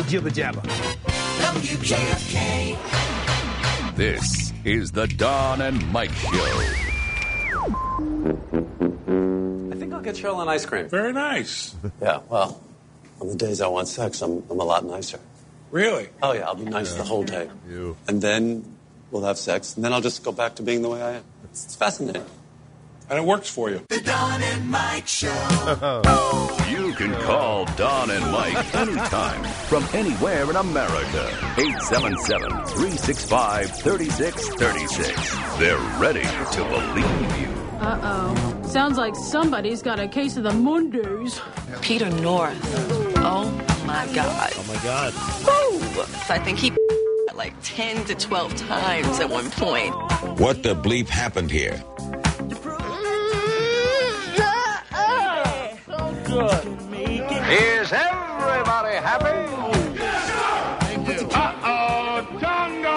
jibber jabber. WJFK. This is the Don and Mike Show. I think I'll get Cheryl ice cream. Very nice. Yeah, well, on the days I want sex, I'm a lot nicer. Really? Oh, yeah, I'll be nice the whole day. You. And then we'll have sex, and then I'll just go back to being the way I am. It's fascinating. And it works for you. The Don and Mike Show. You can call Don and Mike anytime from anywhere in America. 877-365-3636. They're ready to believe you. Uh-oh. Sounds like somebody's got a case of the Mondays. Peter North. Oh, my God. Oh, my God. Woo! I think he like 10 to 12 times at one point. What the bleep happened here? Is everybody happy? Uh-oh, Django!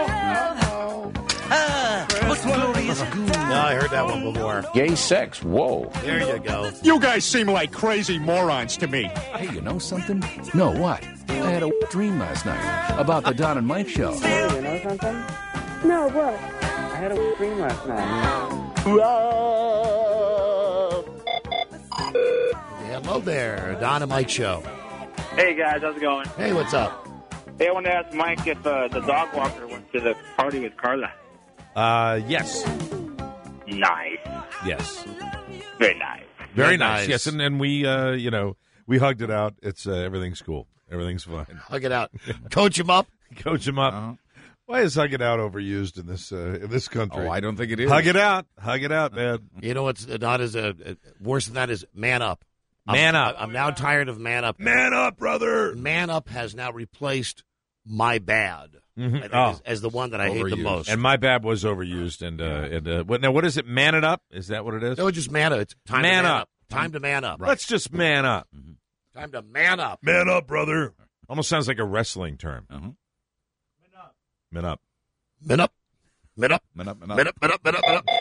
What's glorious goo? No, I heard that one before. Gay sex, whoa. There you go. You guys seem like crazy morons to me. Hey, you know something? No, what? I had a dream last night about the Don and Mike Show. Hey, you know something? No, what? I had a dream last night. Hello there, Don and Mike Show. Hey, guys, how's it going? Hey, what's up? Hey, I wanted to ask Mike if the dog walker went to the party with Carla. Yes. Nice. Yes. Very nice. Very nice. Yes, and we, we hugged it out. It's everything's cool. Everything's fine. Hug it out. Coach him up. Coach him up. Uh-huh. Why is hug it out overused in this country? Oh, I don't think it is. Hug it out, man. You know what's not as worse than that is man up. Man up. I'm now tired of man up. Man up, brother. Man up has now replaced my bad. Mm-hmm. I think as the one that I hate the most. And my bad was overused. And what is it? Man it up? Is that what it is? No, just man up. It's time man to man up. up. Time to man up. Right. Let's just man up. Mm-hmm. Time to man up. Man up, brother. Almost sounds like a wrestling term. Uh-huh. Man up. Man up. Man up. Man up. Man up. Man up. Man up. Man up. Man up.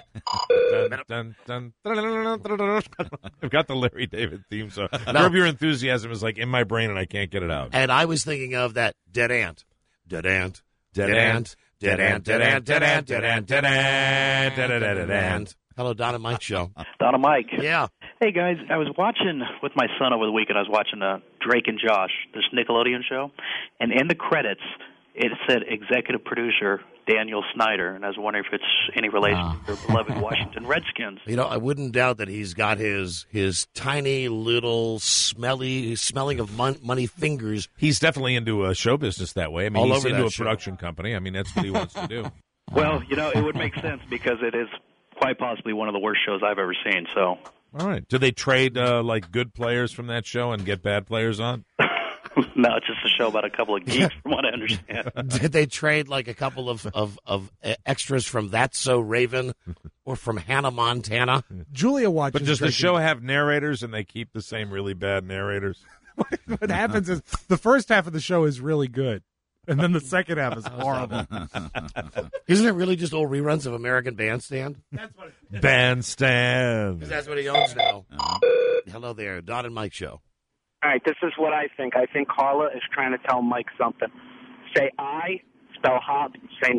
I've got the Larry David theme song. Curb Your Enthusiasm is like in my brain and I can't get it out. And I was thinking of that dead ant. Dead ant. Dead ant. Dead ant. Dead ant. Dead ant. Dead ant. Dead ant. Dead ant. Hello, Don and Mike Show. Don and Mike. Yeah. Hey, guys, I was watching with my son over the weekend. I was watching Drake and Josh, this Nickelodeon show. And in the credits, it said executive producer Daniel Snyder. And I was wondering if it's any relation to your beloved Washington Redskins. You know, I wouldn't doubt that he's got his tiny little smelling of money fingers. He's definitely into show business that way. I mean, All he's over into that a show. production company. I mean, that's what he wants to do. Well, it would make sense because it is quite possibly one of the worst shows I've ever seen. So, all right. Do they trade like good players from that show and get bad players on? no, it's just a show about a couple of geeks, from what I understand. Did they trade like a couple of extras from That's So Raven or from Hannah Montana? Julia watches. But does the show have narrators and they keep the same really bad narrators? What happens is the first half of the show is really good. And then the second half is horrible. Isn't it really just old reruns of American Bandstand? That's what Bandstand. Because that's what he owns now. Hello there, Don and Mike Show. All right, this is what I think. I think Carla is trying to tell Mike something. Say I, spell hop, say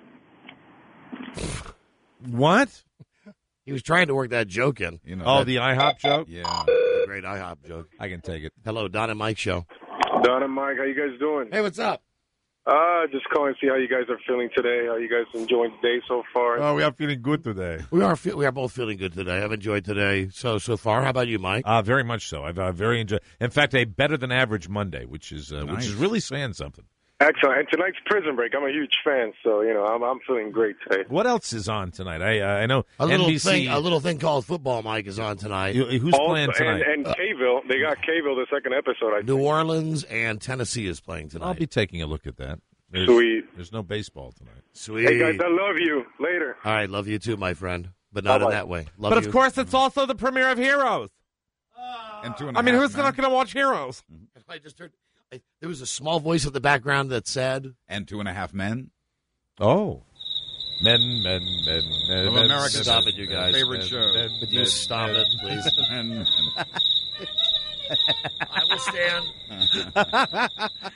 nest. What? He was trying to work that joke in. You know, Oh, the IHOP joke? Yeah. The great IHOP joke. I can take it. Hello, Don and Mike Show. Don and Mike, how you guys doing? Hey, what's up? Just calling to see how you guys are feeling today. How you guys enjoying the day so far? Oh, we are feeling good today. We are both feeling good today. I've enjoyed today so far. How about you, Mike? Very much so. I've very enjoyed. In fact, a better than average Monday, which is really saying something. Excellent. And tonight's Prison Break. I'm a huge fan, so I'm feeling great today. What else is on tonight? I know a NBC, little thing called football, Mike, is on tonight. Who's playing tonight? And K-ville. They got K-ville the second episode. New Orleans and Tennessee is playing tonight. I'll be taking a look at that. Sweet. There's no baseball tonight. Sweet. Hey, guys, I love you. Later. All right, love you too, my friend, but not Bye-bye. in that way. But of course, it's also the premiere of Heroes. And Two and I a mean, Half who's Men. not going to watch Heroes? I just heard there was a small voice in the background that said, And Two and a Half Men. Oh. Men. Of America's Stop it, you guys. favorite show. Could you stop it, please? And I will stand.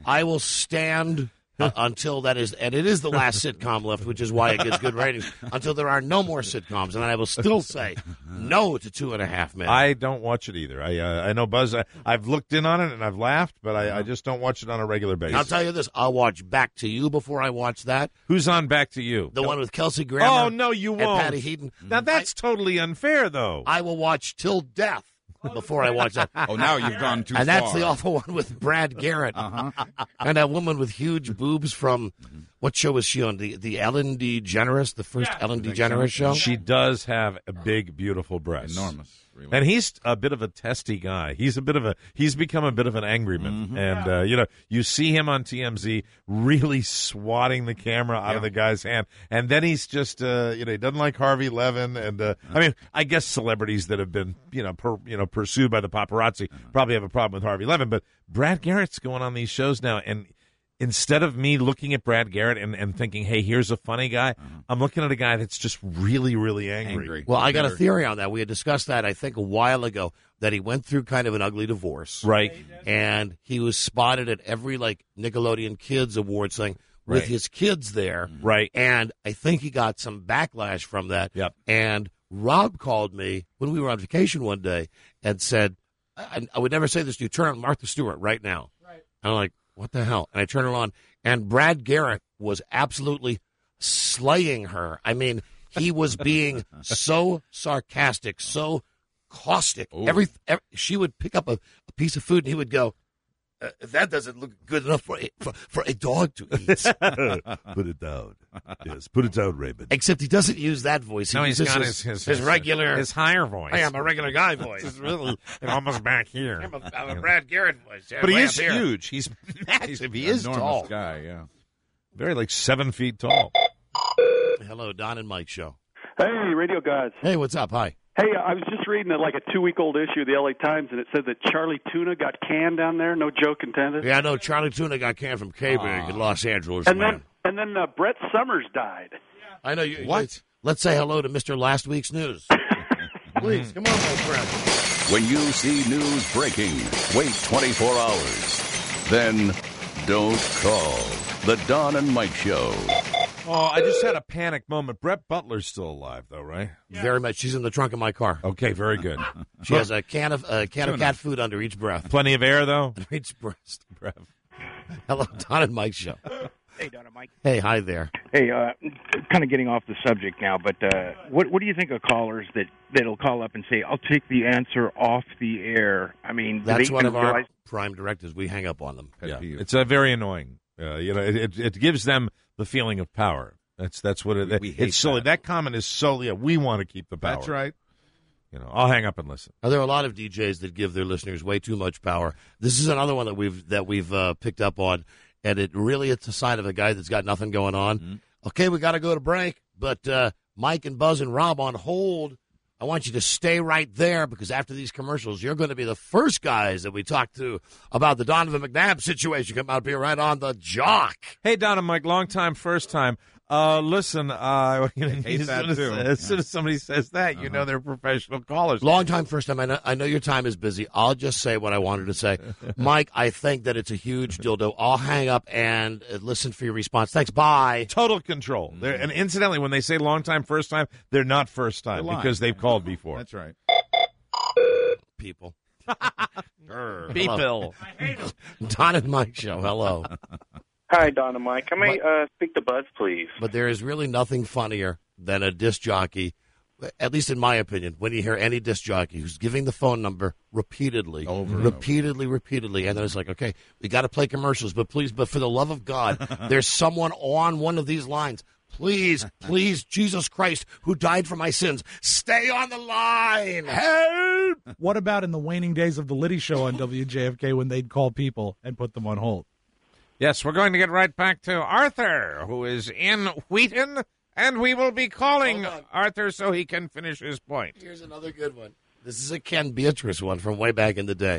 I will stand until that is, and it is the last sitcom left, which is why it gets good ratings, until there are no more sitcoms. And I will still say no to 2.5 Men. I don't watch it either. I know Buzz. I've looked in on it and I've laughed, but I just don't watch it on a regular basis. I'll tell you this: I'll watch Back to You before I watch that. Who's on Back to You? The one with Kelsey Grammer. Oh no, you and won't. Patty Heaton. Now that's totally unfair, though. I will watch Till Death before I watch that. Oh, now you've gone too and far. that's the awful one with Brad Garrett. And that woman with huge boobs from, what show was she on? The Ellen DeGeneres, the first Ellen DeGeneres show? She does have a big, beautiful breast. Enormous. Really. And he's a bit of a testy guy. He's become a bit of an angryman. Mm-hmm. And, you see him on TMZ really swatting the camera out of the guy's hand. And then he's just, he doesn't like Harvey Levin. And, I guess celebrities that have been, pursued by the paparazzi probably have a problem with Harvey Levin. But Brad Garrett's going on these shows now. And instead of me looking at Brad Garrett and thinking, hey, here's a funny guy, I'm looking at a guy that's just really, really angry. Well, I got a theory on that. We had discussed that, I think, a while ago, that he went through kind of an ugly divorce. Right. And he was spotted at every, Nickelodeon Kids Awards thing with his kids there. Right. And I think he got some backlash from that. Yep. And Rob called me when we were on vacation one day and said, I would never say this to you, turn on Martha Stewart right now. Right. And I'm like, what the hell? And I turn it on, and Brad Garrett was absolutely slaying her. I mean, he was being so sarcastic, so caustic. She would pick up a piece of food, and he would go, that doesn't look good enough for a dog to eat. Put it down. Yes, put it down, Raymond. Except he doesn't use that voice. He He's got his regular, his higher voice. I am a regular guy voice. It's really almost back here. I'm a Brad Garrett voice. But he is huge. He's massive. He is enormous tall. Guy, yeah. Very 7 feet tall. Hello, Don and Mike show. Hey, radio guys. Hey, what's up? Hi. Hey, I was just reading a 2-week-old issue of the LA Times, and it said that Charlie Tuna got canned down there. No joke intended. Yeah, I know. Charlie Tuna got canned from K-Big in Los Angeles. And then Brett Summers died. I know. What? Let's say hello to Mr. Last Week's News. Please, come on, my friend. When you see news breaking, wait 24 hours. Then don't call. The Don and Mike Show. Oh, I just had a panic moment. Brett Butler's still alive, though, right? Very much. She's in the trunk of my car. Okay, very good. She has a can of cat food under each breath. Plenty of air, though? Under each breast. Hello, Don and Mike Show. Hey, Don and Mike. Hey, hi there. Hey, kind of getting off the subject now, but what do you think of callers that'll call up and say, I'll take the answer off the air? I mean, that's one of our prime directives. We hang up on them. Yeah. It's very annoying. It gives them the feeling of power. That's what it is. It's silly. That comment is solely we want to keep the power. That's right. I'll hang up and listen. There are a lot of DJs that give their listeners way too much power. This is another one that we've picked up on, and it's a sign of a guy that's got nothing going on. Mm-hmm. Okay, we got to go to break, but Mike and Buzz and Rob on hold. I want you to stay right there because after these commercials, you're going to be the first guys that we talk to about the Donovan McNabb situation. Come out here right on the jock. Hey, Don and Mike, long time, first time. Listen, as soon as somebody says that, you know they're professional callers. Long time, first time. I know your time is busy. I'll just say what I wanted to say. Mike, I think that it's a huge dildo. I'll hang up and listen for your response. Thanks. Bye. Total control. And incidentally, when they say long time, first time, they're not first time because they've called before. That's right. People. People. Don and Mike Show. Hello. Hi, Don and Mike. Can I speak to Buzz, please? But there is really nothing funnier than a disc jockey, at least in my opinion, when you hear any disc jockey who's giving the phone number repeatedly, repeatedly, and then it's like, okay, we got to play commercials, but for the love of God, there's someone on one of these lines. Please, Jesus Christ, who died for my sins, stay on the line. Help! What about in the waning days of the Liddy Show on WJFK when they'd call people and put them on hold? Yes, we're going to get right back to Arthur, who is in Wheaton, and we will be calling Arthur so he can finish his point. Here's another good one. This is a Ken Beatrice one from way back in the day.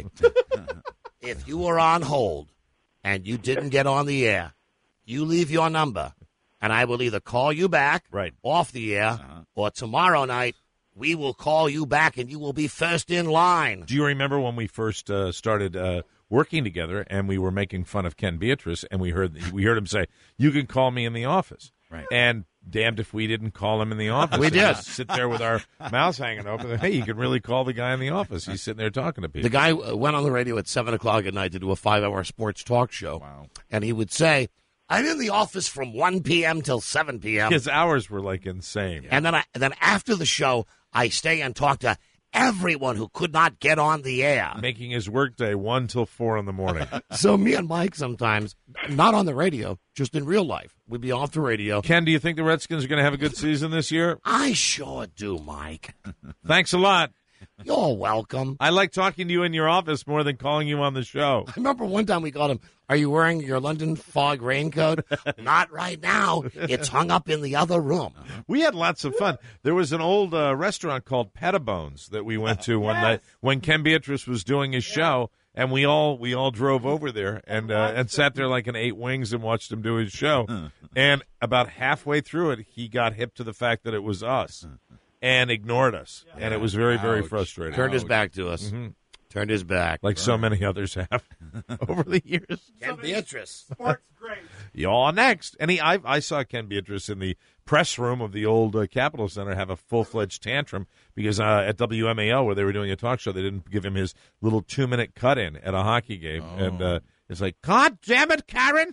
If you were on hold and you didn't get on the air, you leave your number, and I will either call you back off the air or tomorrow night we will call you back and you will be first in line. Do you remember when we first started working together and we were making fun of Ken Beatrice and we heard him say, "You can call me in the office." Right. And damned if we didn't call him in the office. We did. Just sit there with our mouths hanging open. Hey, you can really call the guy in the office. He's sitting there talking to people. The guy went on the radio at 7 o'clock at night to do a 5-hour sports talk show. Wow. And he would say, I'm in the office from 1 p.m. till 7 p.m. His hours were like insane. And then after the show, I stay and talk to everyone who could not get on the air. Making his workday 1 till 4 in the morning. So me and Mike sometimes, not on the radio, just in real life, we'd be off the radio. Ken, do you think the Redskins are going to have a good season this year? I sure do, Mike. Thanks a lot. You're welcome. I like talking to you in your office more than calling you on the show. I remember one time we called him, are you wearing your London fog raincoat? Not right now. It's hung up in the other room. We had lots of fun. There was an old restaurant called Pettabones that we went to one night when Ken Beatrice was doing his show, and we all drove over there and sat there like and ate wings and watched him do his show. And about halfway through it, he got hip to the fact that it was us. And ignored us, and it was very, very frustrating. Turned his back to us. Mm-hmm. Turned his back. Like so many others have over the years. Ken Beatrice. Sports great. Y'all next. And I saw Ken Beatrice in the press room of the old Capitol Center have a full-fledged tantrum because at WMAL, where they were doing a talk show, they didn't give him his little 2-minute cut-in at a hockey game. Oh. And it's like, God damn it, Karen!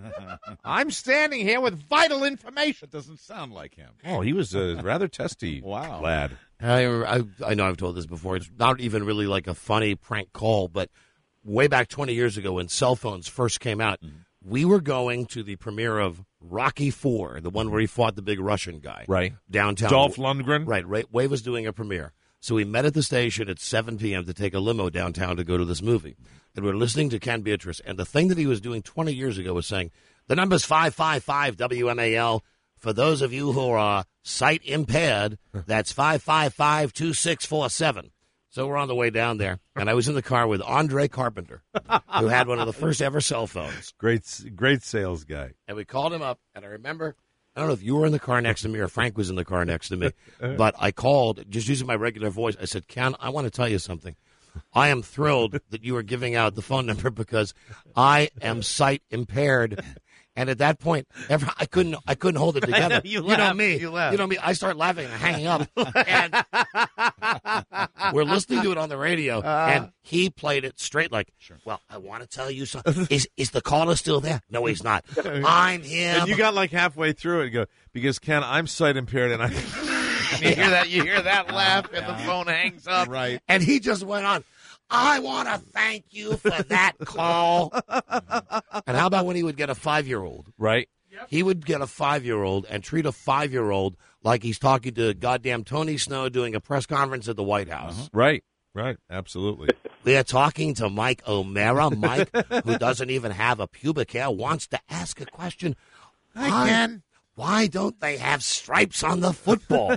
I'm standing here with vital information. It doesn't sound like him. Oh, he was a rather testy lad. I know I've told this before. It's not even really like a funny prank call, but way back 20 years ago when cell phones first came out, we were going to the premiere of Rocky IV, the one where he fought the big Russian guy. Right. Downtown. Dolph Lundgren. Right. Ray was doing a premiere. So we met at the station at 7 p.m. to take a limo downtown to go to this movie. And we're listening to Ken Beatrice. And the thing that he was doing 20 years ago was saying, the number's 555 WMAL. For those of you who are sight impaired, that's 555-2647. So we're on the way down there. And I was in the car with Andre Carpenter, who had one of the first ever cell phones. Great sales guy. And we called him up. And I remember, I don't know if you were in the car next to me or Frank was in the car next to me, but I called, just using my regular voice. I said, Ken, I want to tell you something. I am thrilled that you are giving out the phone number because I am sight impaired. And at that point, I couldn't hold it together. You know me. You know me. I start laughing and hanging up. And we're listening to it on the radio, and he played it straight like, well, I want to tell you something. Is the caller still there? No, he's not. I'm him. And you got like halfway through it and go, because, Ken, I'm sight impaired, and I... You hear that laugh, and the phone hangs up. Right. And he just went on, I want to thank you for that call. And how about when he would get a 5-year-old? Right. He would get a 5-year-old and treat a 5-year-old like he's talking to goddamn Tony Snow doing a press conference at the White House. Right. Absolutely. We are talking to Mike O'Mara. Mike, who doesn't even have a pubic hair, wants to ask a question. Hi, Ken. Why don't they have stripes on the football?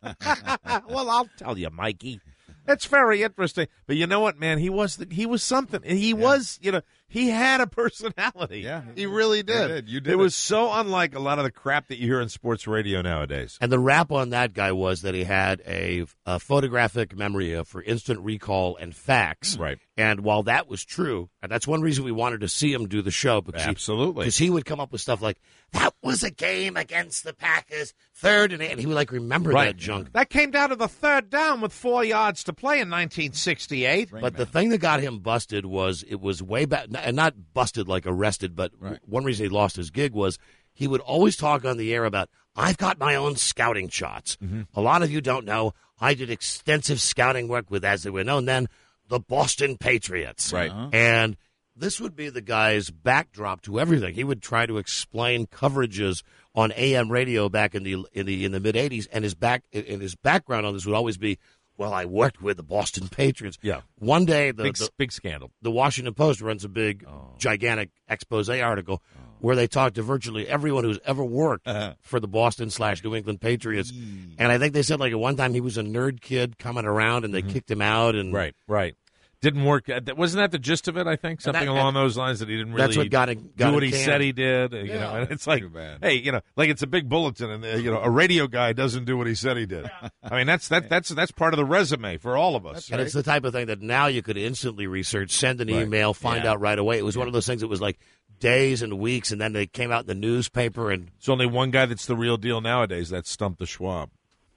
Well, I'll tell you, Mikey. It's very interesting. But you know what, man? He was something. He was, he had a personality. Yeah. He really did. You did. It was so unlike a lot of the crap that you hear in sports radio nowadays. And the rap on that guy was that he had a photographic memory for instant recall and facts. Right. And while that was true, and that's one reason we wanted to see him do the show. Absolutely. Because he would come up with stuff like, that was a game against the Packers, 3rd and 8. And he would, remember that junk. That came down to the 3rd down with 4 yards to play in 1968. But the thing that got him busted was, it was way back, and not busted like arrested, but one reason he lost his gig was he would always talk on the air about, I've got my own scouting shots. Mm-hmm. A lot of you don't know, I did extensive scouting work with, as they were known then, the Boston Patriots. Right. And this would be the guy's backdrop to everything. He would try to explain coverages on AM radio back in the mid 80s, and his background on this would always be, well, I worked with the Boston Patriots. Yeah. One day, big scandal. The Washington Post runs a big, gigantic expose article where they talk to virtually everyone who's ever worked for the Boston/New England Patriots. And I think they said, at one time he was a nerd kid coming around, and they kicked him out. And Right. Didn't work. Wasn't that the gist of it? I think something along those lines that he didn't really that's what got do what he canned. said he did. You know, and it's like, hey, you know, like it's a big bulletin, and a radio guy doesn't do what he said he did. I mean, that's part of the resume for all of us. And it's the type of thing that now you could instantly research, send an email, find out right away. It was one of those things that was like days and weeks, and then they came out in the newspaper. And there's only one guy that's the real deal nowadays. That's Stump the Schwab.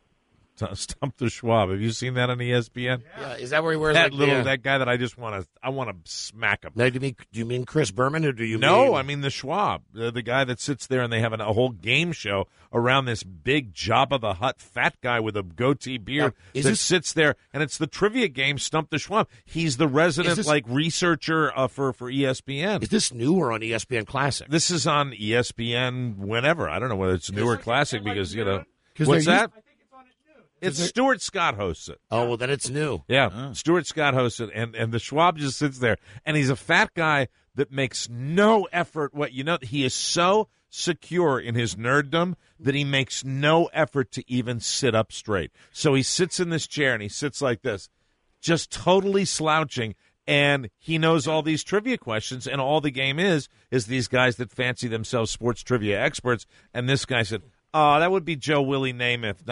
Stump the Schwab. Have you seen that on ESPN? Yeah, is that where he wears that guy that I want to smack him? Now, do you mean Chris Berman, or do you I mean the Schwab, the guy that sits there and they have a whole game show around this big Jabba the Hutt fat guy with a goatee beard sits there, and it's the trivia game Stump the Schwab. He's the resident researcher for ESPN. Is this new or on ESPN Classic? This is on ESPN whenever. I don't know whether it's new or classic because Because what's that? It's Stuart Scott hosts it. Oh, well, then it's new. Yeah, Stuart Scott hosts it, and the Schwab just sits there, and he's a fat guy that makes no effort. He is so secure in his nerddom that he makes no effort to even sit up straight. So he sits in this chair, and he sits like this, just totally slouching, and he knows all these trivia questions, and all the game is these guys that fancy themselves sports trivia experts, and this guy said, that would be Joe Willie Namath,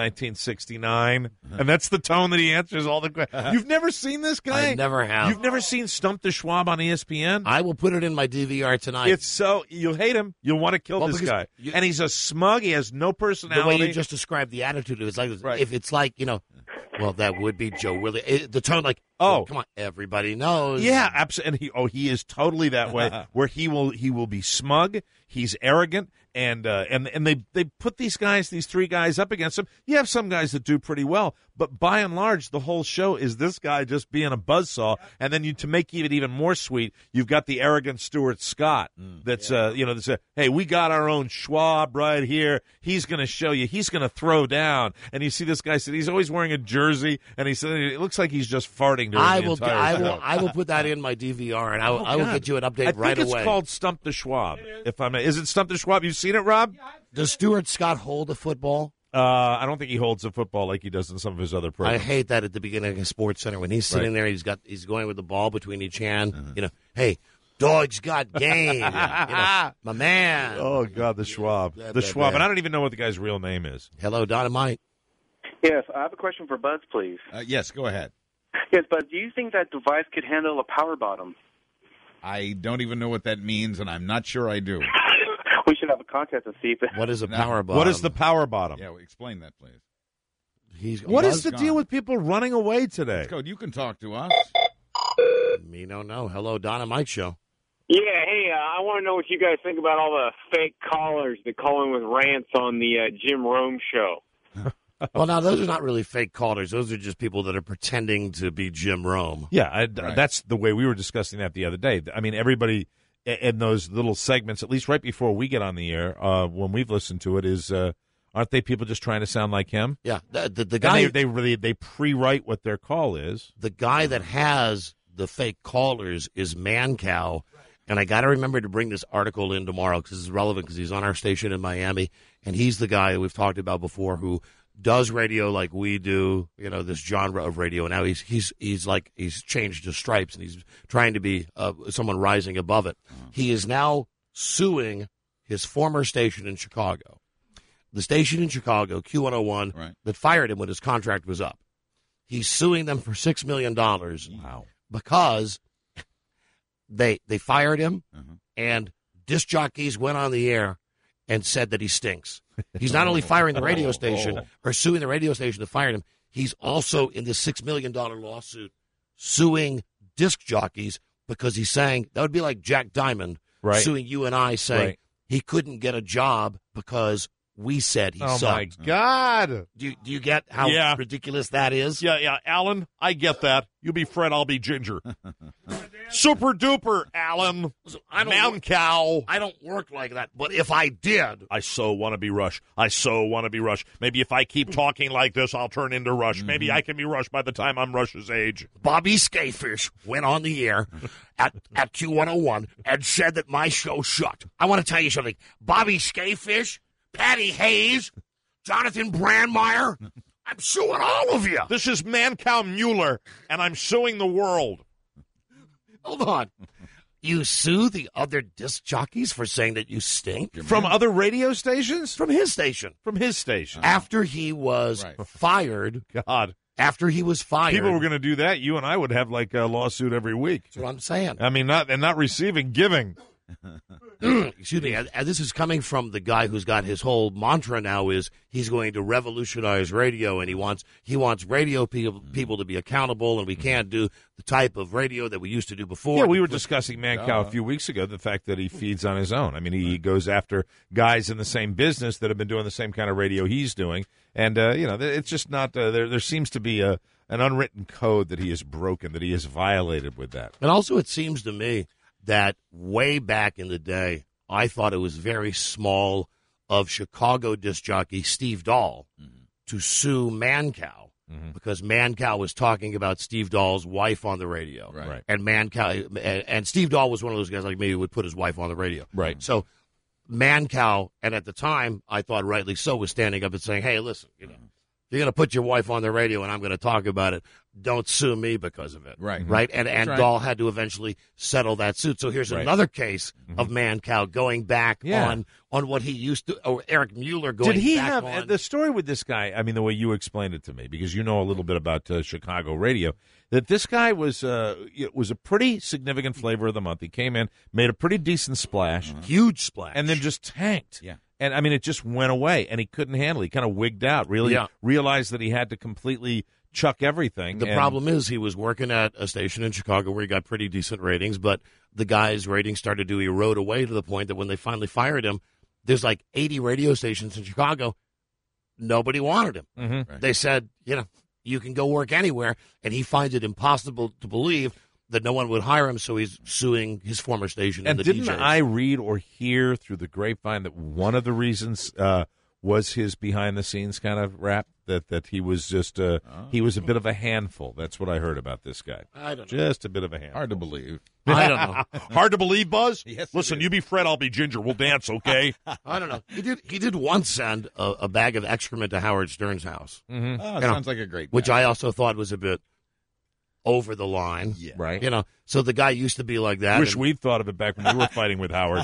1969. And that's the tone that he answers all the questions. You've never seen this guy? I never have. You've never seen Stump the Schwab on ESPN? I will put it in my DVR tonight. It's so, you'll hate him. You'll want to kill this guy. And he's a smug. He has no personality. The way you just described the attitude, it's like, if it's like, well, that would be Joe Willie. The tone like, oh, come on, everybody knows. Yeah, absolutely. And he is totally that way, where he will be smug. He's arrogant. And they put these three guys up against him. You have some guys that do pretty well, but by and large, the whole show is this guy just being a buzzsaw. And then to make it even more sweet, you've got the arrogant Stuart Scott. That's hey, we got our own Schwab right here. He's going to show you. He's going to throw down. And you see this guy he's always wearing a jersey, and he said it looks like he's just farting. I will put that in my DVR, and I will get you an update right away. It's called Stump the Schwab. Is it Stump the Schwab? You've seen it, Rob? Does Stuart Scott hold a football? I don't think he holds a football like he does in some of his other programs. I hate that at the beginning of Sports Center when he's sitting there. He's going with the ball between each hand. Hey, dog's got game. My man. Oh God, the Schwab, Schwab, and I don't even know what the guy's real name is. Hello, Dynamite. Yes, I have a question for Buzz, please. Yes, go ahead. Yes, Buzz. Do you think that device could handle a power bottom? I don't even know what that means, and I'm not sure I do. We should have a contest to see if What is a power bottom? What is the power bottom? Yeah, explain that, please. What is the deal with people running away today? Code, you can talk to us. Me no. Hello, Dynamite Show. Yeah, hey, I want to know what you guys think about all the fake callers that call in with rants on the Jim Rome show. Well, now, those are not really fake callers. Those are just people that are pretending to be Jim Rome. Yeah, that's the way we were discussing that the other day. I mean, everybody in those little segments, at least right before we get on the air, when we've listened to it, is aren't they people just trying to sound like him? Yeah, the guy they pre-write what their call is. The guy that has the fake callers is Mancow, and I got to remember to bring this article in tomorrow because it's relevant because he's on our station in Miami, and he's the guy we've talked about before who does radio like we do, this genre of radio. And now he's changed his stripes and he's trying to be someone rising above it. He is now suing his former station in Chicago. The station in Chicago, Q101, that fired him when his contract was up. He's suing them for $6 million. Wow. Because they fired him and disc jockeys went on the air and said that he stinks. He's not only firing the radio station or suing the radio station that fired him, he's also in this $6 million lawsuit suing disc jockeys because he's saying, that would be like Jack Diamond suing you and I saying he couldn't get a job because we said he sucked. Oh, my God. Do you get how ridiculous that is? Yeah, Alan, I get that. You be Fred, I'll be Ginger. Super duper, Alan. Mancow. I don't work like that, but if I did. I so want to be Rush. Maybe if I keep talking like this, I'll turn into Rush. Maybe I can be Rush by the time I'm Rush's age. Bobby Skafish went on the air at Q101 and said that my show sucked. I want to tell you something. Bobby Skafish, Patty Hayes, Jonathan Brandmeier, I'm suing all of you. This is Mancow Mueller, and I'm suing the world. Hold on. You sue the other disc jockeys for saying that you stink? From other radio stations? From his station. From his station. After he was fired. God. After he was fired. People were going to do that. You and I would have like a lawsuit every week. That's what I'm saying. I mean, not receiving, giving. Excuse me. And this is coming from the guy who's got his whole mantra now is he's going to revolutionize radio, and he wants radio people to be accountable, and we can't do the type of radio that we used to do before. Yeah, we were discussing Mancow a few weeks ago, the fact that he feeds on his own. I mean, he goes after guys in the same business that have been doing the same kind of radio he's doing, and it's just not. There seems to be an unwritten code that he has broken, that he has violated with that. And also, it seems to me that way back in the day, I thought it was very small of Chicago disc jockey Steve Dahl to sue Mancow because Mancow was talking about Steve Dahl's wife on the radio. Right. And Mancow and Steve Dahl was one of those guys like me who would put his wife on the radio. Right. So Mancow, and at the time, I thought rightly so, was standing up and saying, hey, listen, you're going to put your wife on the radio and I'm going to talk about it. Don't sue me because of it. Right. Right? And Dahl had to eventually settle that suit. So here's another case of Mancow going back on what he used to, or Eric Mueller going back on. Did he have the story with this guy, I mean, the way you explained it to me, because you know a little bit about Chicago radio, that this guy was a pretty significant flavor of the month. He came in, made a pretty decent splash. Huge splash. And then just tanked. Yeah. And, I mean, it just went away, and he couldn't handle it. He kind of wigged out, really realized that he had to completely chuck everything. The problem is he was working at a station in Chicago where he got pretty decent ratings, but the guy's ratings started to erode away to the point that when they finally fired him, there's like 80 radio stations in Chicago. Nobody wanted him. Mm-hmm. They said, you can go work anywhere, and he finds it impossible to believe that no one would hire him, so he's suing his former station. And the didn't DJs. I read or hear through the grapevine that one of the reasons was his behind-the-scenes kind of rap, that he was just he was a bit of a handful. That's what I heard about this guy. I don't know. Just a bit of a handful. Hard to believe. I don't know. Hard to believe, Buzz? Yes, Listen, you be Fred, I'll be Ginger. We'll dance, okay? I don't know. He did once send a bag of excrement to Howard Stern's house. Mm-hmm. Oh, sounds like a great guy. Which I also thought was a bit over the line. Yeah. Right. So the guy used to be like that. Wish we'd thought of it back when we were fighting with Howard.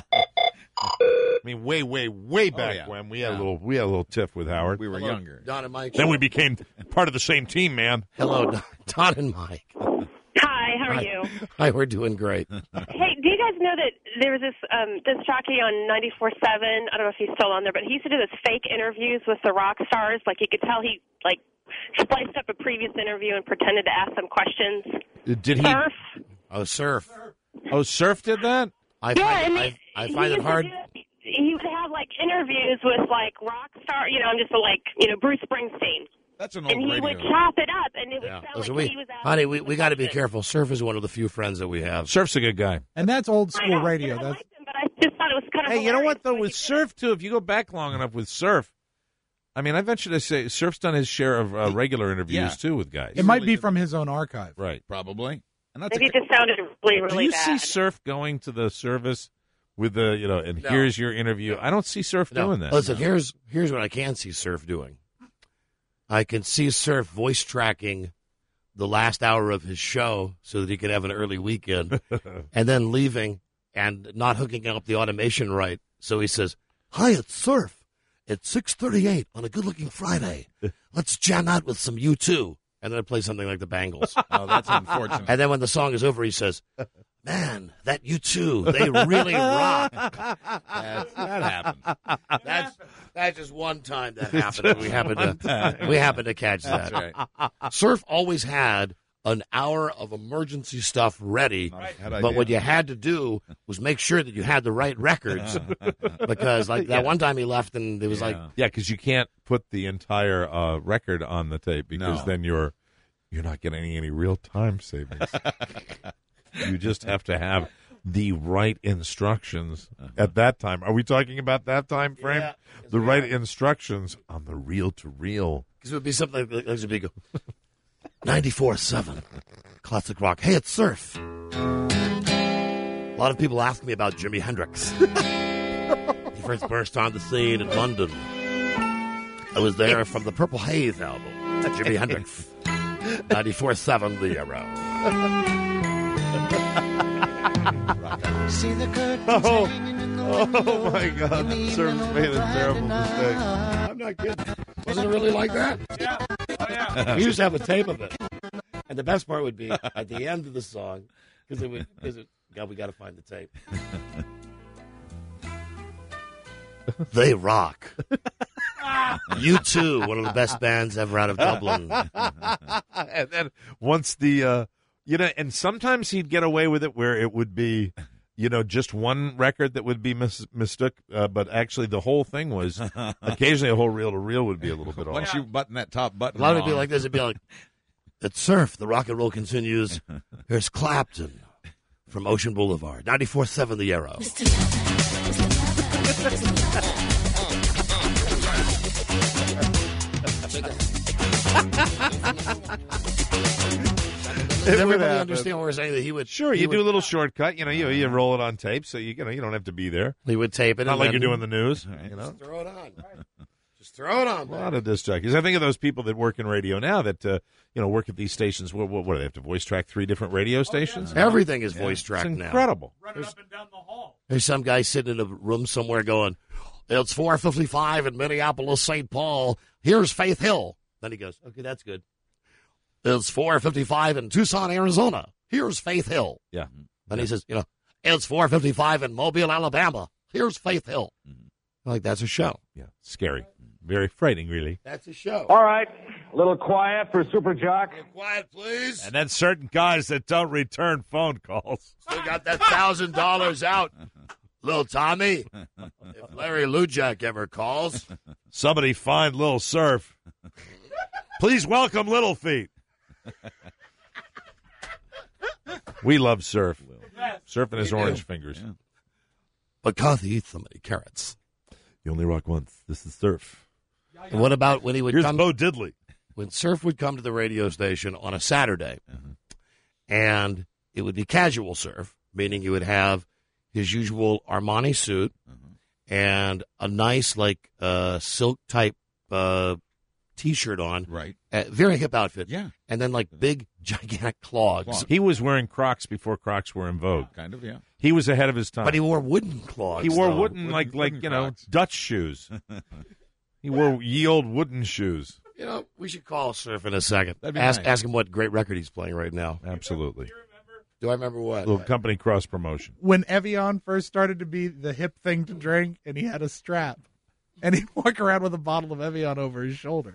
I mean, way back when we had a little tiff with Howard. We were younger. Don and Mike. Then we became part of the same team, man. Hello, Don and Mike. Hi, how are you? Hi, we're doing great. Hey, do you guys know that there was this jockey on 94.7? I don't know if he's still on there, but he used to do this fake interviews with the rock stars. Like, you could tell he, spliced up a previous interview and pretended to ask them questions. Did he? Surf? Oh, Surf. Oh, Surf did that? I find it hard. He would have, interviews with, rock star, I'm just Bruce Springsteen. That's an old And he radio. would chop it up, and it would sound Listen, like he was asking honey, we got to be careful. Surf is one of the few friends that we have. Surf's a good guy. And that's old school radio. I That's liked him, but I just thought it was kind of Hey, you know what, hilarious. though? With Surf, too, if you go back long enough with Surf, I mean, I venture to say Surf's done his share of regular interviews, too, with guys. it might be from his own archive. Right. Probably. And that's Maybe it just sounded really, Do really you bad. see Surf going to the service with the, and No. here's your interview? I don't see Surf doing that. Listen, here's what I can see Surf doing. I can see Surf voice tracking the last hour of his show so that he could have an early weekend, and then leaving and not hooking up the automation right. So he says, "Hi, it's Surf. It's 6:38 on a good-looking Friday. Let's jam out with some U2." And then play something like the Bangles. Oh, that's unfortunate. And then when the song is over, he says, "Man, that U2, they really rock." That happened. That's just one time that happened. And we happened to catch that. That's right. Surf always had an hour of emergency stuff ready, but what you had to do was make sure that you had the right records, because that one time he left and it was because you can't put the entire record on the tape, because then you're not getting any real time savings. You just have to have the right instructions at that time. Are we talking about that time frame? Yeah. The right instructions on the reel-to-reel. Because it would be something like this. Would be 94.7 classic rock. Hey, it's Surf. A lot of people ask me about Jimi Hendrix. He first burst on the scene in London. I was there from the Purple Haze album. Jimi Hendrix. 94.7 The Arrow. See the curtains Oh, hanging in the oh my God! Surf made a terrible mistake. I'm not kidding. Wasn't it really like that? Yeah. Oh, yeah. We used to have a tape of it. And the best part would be at the end of the song, God, we got to find the tape. They rock. U2, one of the best bands ever out of Dublin. And then once the, and sometimes he'd get away with it where it would be, just one record that would be mistook, but actually the whole thing was, occasionally a whole reel-to-reel would be a little bit off. Once you button that top button, A lot of it would be like this. It'd be like, at Surf, the rock and roll continues. Here's Clapton from Ocean Boulevard, 94.7 The Arrow. Does everybody understand what we're saying? That he would Sure, you do a little shortcut. You roll it on tape, so you don't have to be there. He would tape it. Not and like then- you're doing the news. Just throw it on. Just throw it on. A lot of disc jockeys. I think of those people that work in radio now that work at these stations. What do they have to voice track 3 different radio stations? Everything is voice tracked It's now. incredible. Running up and down the hall. There's some guy sitting in a room somewhere going, it's 4:55 in Minneapolis, St. Paul. Here's Faith Hill. Then he goes, okay, that's good. It's 4:55 in Tucson, Arizona. Here's Faith Hill. Yeah. Then he says, it's 4:55 in Mobile, Alabama. Here's Faith Hill. Like, that's a show. Yeah, scary. Very frightening, really. That's a show. All right, a little quiet for Super Jock. Quiet, please. And then certain guys that don't return phone calls. Still got that $1,000 out. Little Tommy, if Larry Lujak ever calls. Somebody find Little Surf. Please welcome Little Feet. We love Surf. Surf and his orange fingers. Yeah. But Kathy eats so many carrots. You only rock once. This is Surf. And what about when he would Here's come? Bo Diddley. When Surf would come to the radio station on a Saturday, and it would be casual Surf, meaning he would have his usual Armani suit and a nice silk type T-shirt on, Right. Very hip outfit, Yeah. and then big gigantic clogs. He was wearing Crocs before Crocs were in vogue. Kind of, yeah. He was ahead of his time. But he wore wooden clogs. He wore though. wooden, Wooden Crocs. Dutch shoes. He wore ye old wooden shoes. We should call Surf in a second. That'd be nice. Ask him what great record he's playing right now. Absolutely. Do I remember what? Little company cross promotion. When Evian first started to be the hip thing to drink, and he had a strap. And he'd walk around with a bottle of Evian over his shoulder.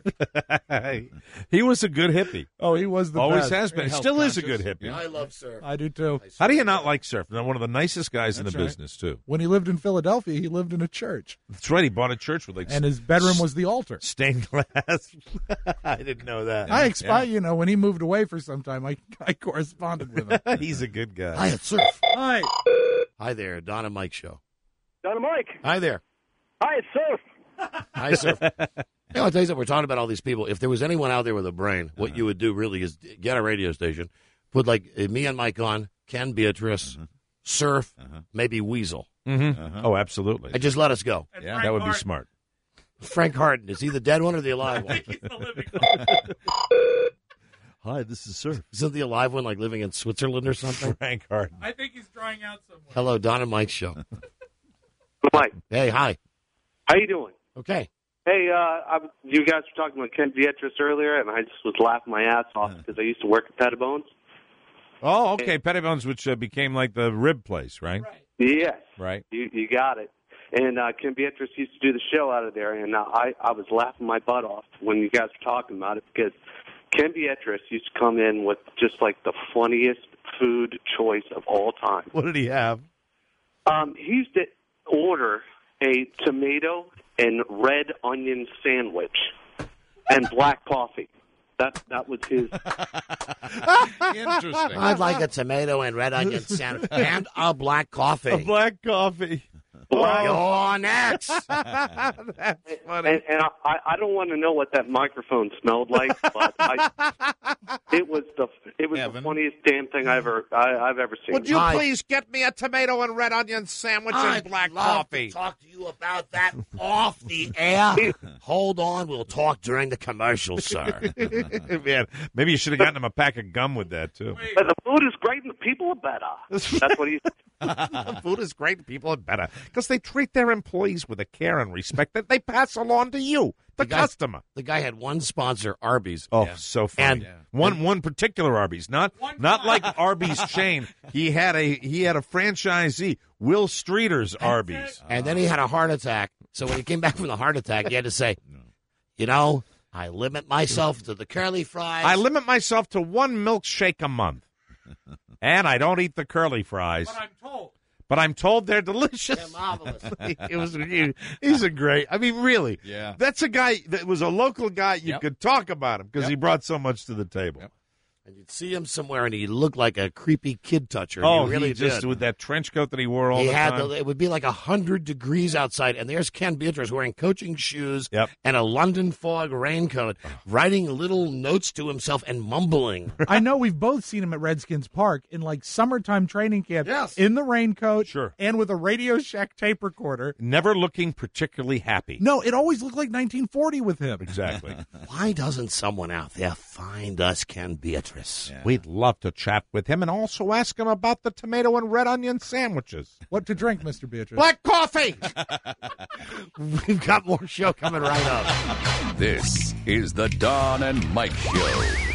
He was a good hippie. Oh, he was the Always best. has been. Still is a good hippie. I love Surf. I do, too. How do you not like Surf? Now, one of the nicest guys in the That's right. business, too. When he lived in Philadelphia, he lived in a church. That's right. He bought a church with And his bedroom was the altar. stained glass. I didn't know that. When he moved away for some time, I corresponded with him. He's a good guy. Hi, it's Surf. Hi. Hi there, Don and Mike show. Don and Mike. Hi there. Hi, it's Surf. Hi, Surf. I'll tell you something. We're talking about all these people. If there was anyone out there with a brain, what you would do really is get a radio station, put me and Mike on, Ken, Beatrice, Surf, maybe Weasel. Oh, absolutely. And just let us go. Yeah, that would be smart. Frank Harden, is he the dead one or the alive one? He's the living one. Hi, this is Surf. Isn't the alive one living in Switzerland or something? Frank Harden. I think he's drying out somewhere. Hello, Don and Mike show. Mike, Hey, hi. how you doing? Okay. Hey, you guys were talking about Ken Beatrice earlier, and I just was laughing my ass off because I used to work at Pettibones. Oh, okay. Pettibones, which became like the rib place, right? Yes. Right. You got it. And Ken Beatrice used to do the show out of there, and I was laughing my butt off when you guys were talking about it because Ken Beatrice used to come in with just the funniest food choice of all time. What did he have? He used to order a tomato and red onion sandwich and black coffee. That was his. Interesting. I'd like a tomato and red onion sandwich and a black coffee. A black coffee. Black You're next. That's funny. And I don't want to know what that microphone smelled like, but it was the funniest damn thing I've ever seen. Would you please get me a tomato and red onion sandwich and black coffee? To talk to you about that off the air. Hold on, we'll talk during the commercial, sir. Man, maybe you should have gotten him a pack of gum with that too. But the food is great and the people are better. That's what he said. The food is great and people are better because they treat their employees with a care and respect that they pass along to you, the customer. The guy had one sponsor, Arby's. Oh, so funny. And one particular Arby's, not like Arby's chain. He had a franchisee, Will Streeter's Arby's. And then he had a heart attack. So when he came back from the heart attack, he had to say, I limit myself to the curly fries. I limit myself to one milkshake a month. And I don't eat the curly fries. But I'm told they're delicious. They're marvelous. He's a great. I mean, really. Yeah. That's a guy that was a local guy. You could talk about him because he brought so much to the table. And you'd see him somewhere, and he looked like a creepy kid toucher. Oh, he really just did. with that trench coat that he wore all the time. It would be like 100 degrees outside, and there's Ken Beatrice wearing coaching shoes and a London fog raincoat, writing little notes to himself and mumbling. I know we've both seen him at Redskins Park in like summertime training camp. Yes. In the raincoat. Sure. And with a Radio Shack tape recorder. Never looking particularly happy. No, it always looked like 1940 with him. Exactly. Why doesn't someone out there find us Ken Beatrice? Yeah. We'd love to chat with him and also ask him about the tomato and red onion sandwiches. What to drink, Mr. Beatrice? Black coffee! We've got more show coming right up. This is the Don and Mike Show.